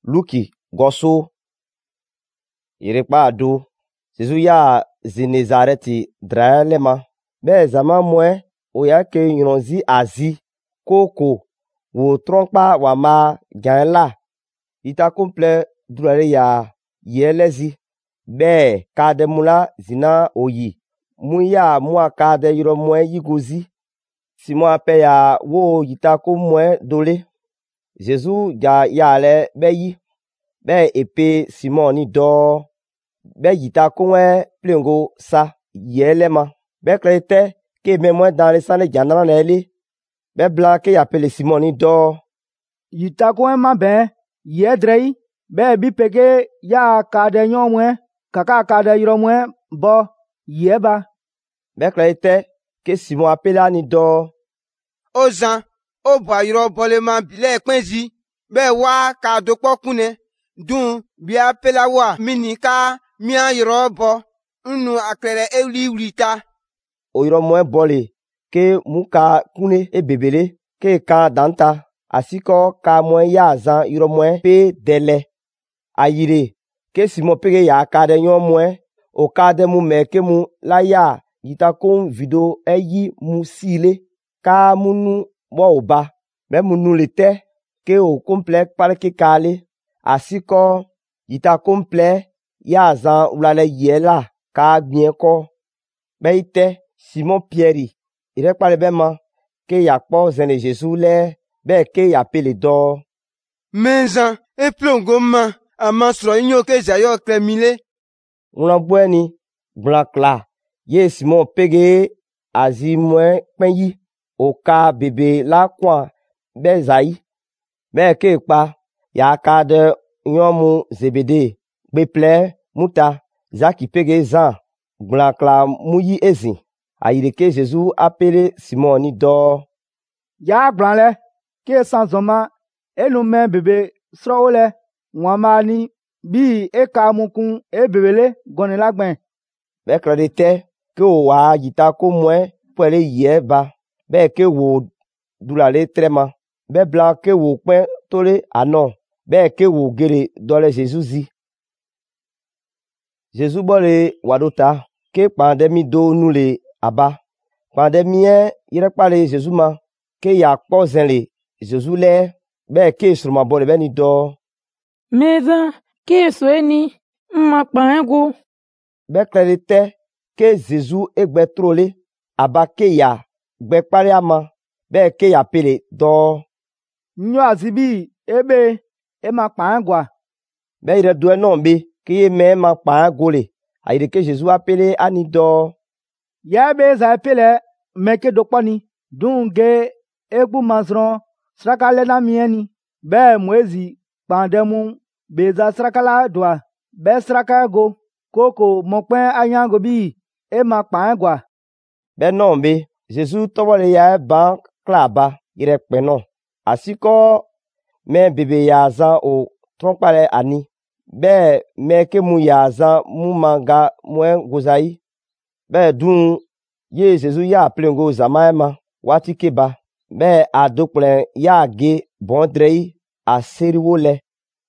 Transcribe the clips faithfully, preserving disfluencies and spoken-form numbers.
Luki goso. Irekpa ado. Jésus ya zi Nazareti dralema. Be zaman mwen o ya ke yronzi azi koko wo tronkpa wa ma gan la. Ita komple durale ya yelezi. Be kade mula zina oyi. Mu ya mua kade yoro mwen yigozi. Simon ape ya wo yita ko mwen dole. Jésus ya yale be yi. Be epe Simon ni do. Be yita ko mwen plengo sa yelema. Be krete ke me mwen dans le sane jandana nele. Be blanc ke yapele Simon ni do. Yita ko mwen ma ben yedrei. Be bi pege ya kade nyon mwen. Kaka kade yoro mwen bo yeba. Be krete ke Simon apela ni do. Ozan, o bwa yoro boleman bile kwenzi. Be wa ka dokpo kune. Dun bi apela wa mini ka mian yoro bo. Unu aklere euli ulita. O yoro mwen bole ke muka kune e bebele ke ka danta. Asiko ka mwen ya zan yoro mwen pe dele. Ayire ke Simon pege ya kade nyon mwen. O kade mu meke mu la ya yita kon video e yi mu sile. Ka munu bo oba. Me munu lete ke o komple parke kale. Asiko yita komple ya zan ulale yela ka gbien ko. Be ite Simon Pierre. Ire pale be man ke ya po zene Jésus le be ke ya pele do. Menzan e plongo man aman sro inyo ke zayo kremile. Unan bweni blanc la. Ye Simon pege azi mwen penyi. O ka bebe la kwa be zai. Be ke pa ya kade nyomu Zebede. Beple muta zaki pege zan. Blanc la muyi ezin. Ayire ke Jésus apele Simon ni do. Ya blanc le. Ke sans zoma. Elu men bebe sro le. Wama ni bi e ka mukun e bebele gone lagben. Be krede te ke o wa yita ko mwen pwele ye ba. Be ke wo dulale trema. Be blanc ke wo pen tole anon. Be ke wo gere dole Jésus zi. Jésus bole wadota. Ke pandemi do nule aba. Pandemien yire pale Jésus ma. Ke ya po zenle Jésus le. Be ke surma bole be ni do. Meza ke soeni mma pango. Be krede te ke Jésus egbe trole. Aba ke ya gbe pale ama. Be ke ya pele do. Nyo azibi ebe e ma pangwa. Be ire dwe non be ke ye me ma pango le. Ayire ke Jésus apele ani do. Ya be za pele meke dokponi. Dun ge egbu mazron srakale na mieni. Be mwezi pandemu beza srakala dwa. Be sraka go. Koko mokpen ayango bi e ma pangwa. Be non be Jésus tobole ya ban klaba ire penon. Asiko me bebe ya zan o tronkpale ani. Be me ke mu ya zan mu manga mwen gozai. Be dun ye Jésus ya plengo zamaema wati keba. Be a dokplen ya ge bondrei a seriwo le.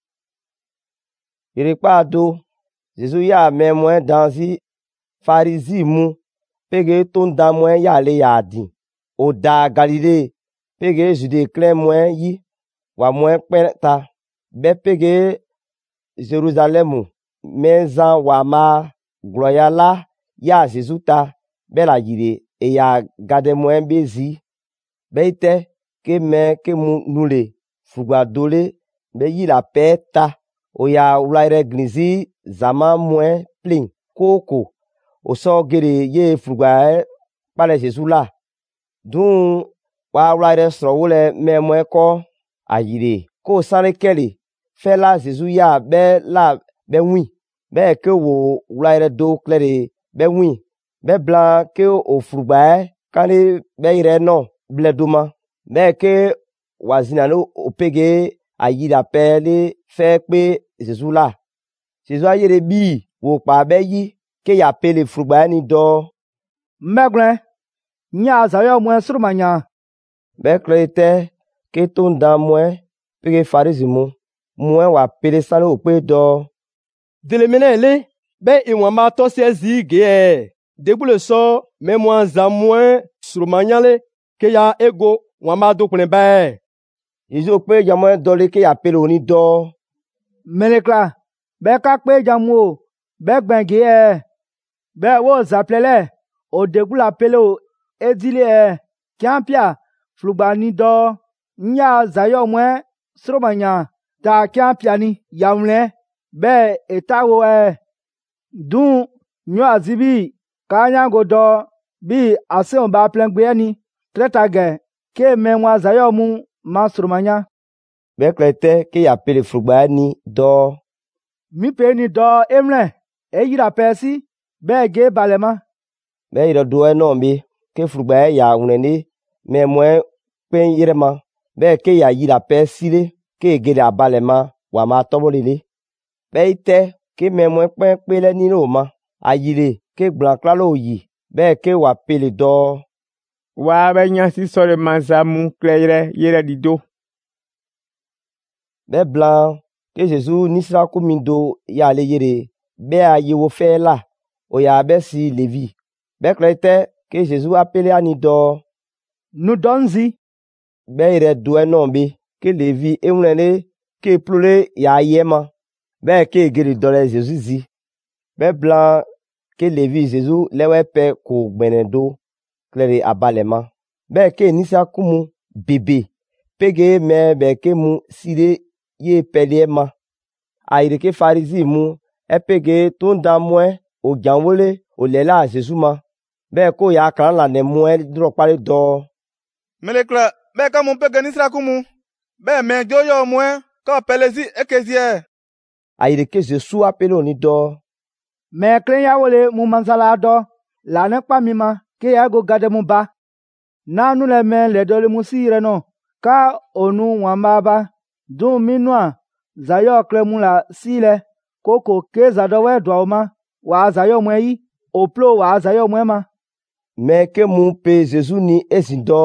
Irekpa ado. Jésus ya me mwen danzi farizi mu. Pege ton da mwen ya le ya di. O da Galile. Pege jude klen mwen yi. Wa mwen penta. Be pege Jerusalemu. Menzan wa ma gloya la ya Jésus ta. Be la yire e ya gade mwen bezi. Be ite ke men ke mu nule. Fugwa dole. Be yi la pe ta. O ya ulaire glizi zaman mwen pling. Koko. O so gere ye fugwa e pale Jésus la. Dun wa ulaire sro wole men mwen ko. Ayire. Ko sare kele. Fe la Jésus ya be la be wi. Be ke wo ulaire do klere be wi. Be blanc ke o fugwa e kane be ire non bleduma. Be ke wazinano o pege ayira pele fe pe Jésus la. Jésus ayere bi wo pa be yi ke ya pele fugwa ni do. Meglen. Nya zayo mwen surmanya. Be krete ke ton dan mwen pege farizi mu. mwen wa pele sanle o pe do. Delemene le, be iwan ma to se zi ge e. Debule so, me mwen zan mwen surmanyale ke ya ego wan ma do plen ba e. Jésus o pe jamwen dole ke ya pele oni do. Melekla, be ka pe jamu o, be gben ge e. Be wo zaplele, o debula pele o edile e. Kiampia, flugba ni do. Nya zayo mwen surmanya ta kiampia ni yamle. Be etawo e. Dun, nyo azibi, kanyango do, bi ase on ba plen gbe ni, tretage, ke menwa zayo mu ma surmanya. Be klete ke ya pele flugba ni do. Mi pe ni do emle, e yira pesi, be ge balema. Be yira do e no bi, ke flugba ya unene, me mwen pen yirema. Be ke ya yira pesi le, ke gele abalema, wa ma tobolele. Be ite, ke me mwen pen pele ni no ma, ayile, ke blan klalo yi, be ke wa pele do. Wa be nyansi sore manzamu kleyre yere dido. Be blan, ke Jésus nisra kumindo ya le yere, be a yewo fe la, o ya be si Levi. Be klete, ke Jésus appele ani do. Nu donzi. Be yere do e non bi, ke Levi e unene, ke plule ya yema. Be ke gele dole Jésus zi. Be blan, ke Levi Jésus lewe pe ko gbene do, klere abalema. Be ke nisra kumu bebe, pege me be ke mu sire ye pele ma. Aire ke Farisi mu, e pege ton dan mwen, o janwole, o lela Jésus ma. Be ko ya kran la ne mwen dro pale do. Melekla, be ka mun pege nisra kumu. Be men joyo mwen, ka pelezi ekezie. Aire ke Jésus appele oni do. Me klen ya wole mu manzala do, la ne pa mi ma, ke ya go gade mu ba. Na nu le men le dole mu si re no, ka onu wamba ba, dun minwa, zayo kle mu la si le, koko ke zado we dwa ma, wa zayo mwen yi, oplo wa zayo mwen ma. Me ke mu pe Jésus ni ezin do.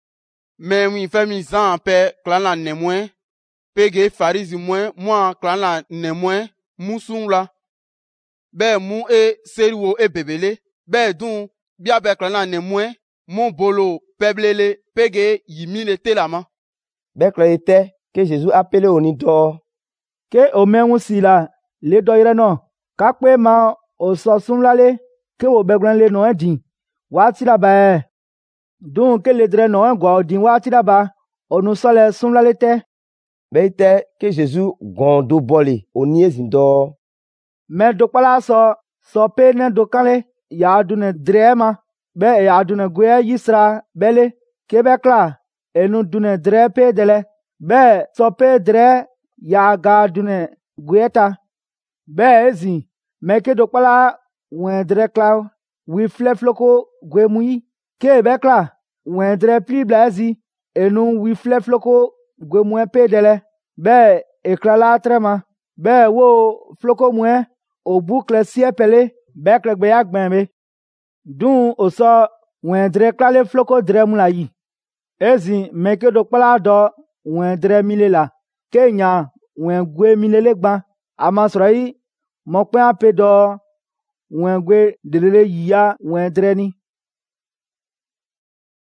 Me wi fe mi zan pe klan la ne mwen, pege Farisi mwen, moi klan la ne mwen, musun la. Be mu e seriwo e bebele, be dun, bia be klan la ne mwen, mon bolo peblele, pege yimile te la ma. Be klete, ke Jésus appele oni do. Ke o menwu si la, le do ire no, ka kwe ma o so sum la le, ke o begran le no e din, wa tira ba e. Dun ke le dre no e gwa o din wa tira ba, o nu so le sum la le te. Be ite, ke Jésus gondo bole, oni ezin do. Me do pala so, so pe ne do kale, ya dune dre ma, be ya dune gwe yisra bele, ke be kla, e nu dune dre pe dele, be so pe dre ya ga dune gwe ta. Be ezi, me ke do pala wen dre kla, wi fle floko gwe mui, ke be kla, wen dre pli blazi, e nu wi fle floko gwe muen pe dele, be e kla la trema, be wo floko muen, o bukle sie pele, be kle gbe ya gbenbe. Dun o so, wen dre kla le floko dre mu la yi. Ezi, me ke do pala do, wen dre mile la, ke nya, wen gwe mile le gban, amasra yi, mokpen ape do, wen gwe delele yi ya wen dre ni.